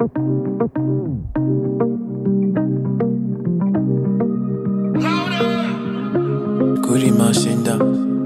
Masenda.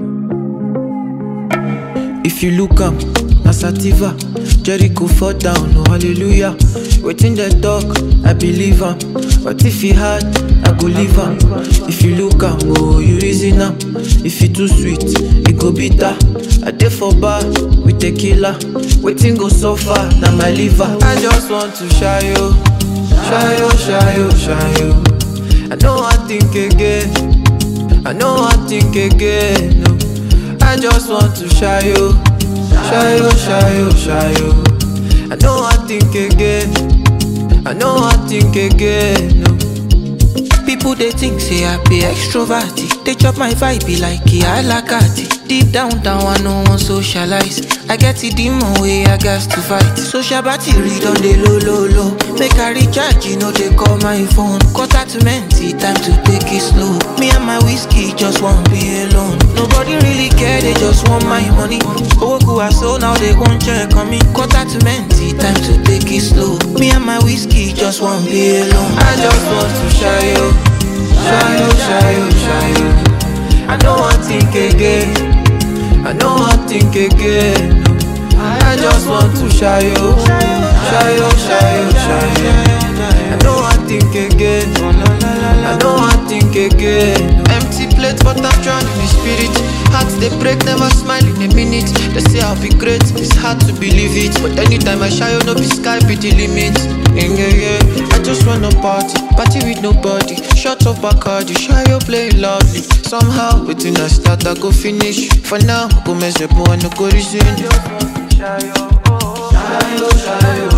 If you look up, na sativa, Jericho fall down, oh hallelujah. Waiting the talk, I believe am. But if he hard, I go leave am. If you look am, oh you reason am. If you too sweet, it go bitter. I dey for bar with tequila. Waiting go so far, now my liver. I just want to shy you, shy you, shy you, shy you. I don't want to think again. I know I think again, no. I just want to shy you, shy you, shy you, shy you. I know I think again, I know I think again, no. People they think say I be extroverted. They chop my vibe be like I like it. Deep down, I no one socialize. I get the demon way I got to fight. Social battery on the low. Make I recharge, you know they call my phone. Quarter to menti, time to take it slow. Me and my whiskey just won't be alone. Nobody really care, they just want my money. Oku are so now they won't check on me. Quarter to menti, time to take it slow. Me and my whiskey just won't be alone. I just want to shy you, shy you, shy you, shy you. I know I think again, I know I think again. I just want to shy you, shy you, shy you, shy you. I know I think again, I know I think again. Empty plate but I'm drowning in spirit. Hearts they break, never smile in a minute. They say I'll be great, it's hard to believe it. But anytime I shy, you know be sky be the limit. Yeah. I just wanna party with nobody. Shut up Bacardi, shy you playing lovely. Somehow, within I start, I go finish. For now, go mess up and no go reason. Shy you, shy you, shy you.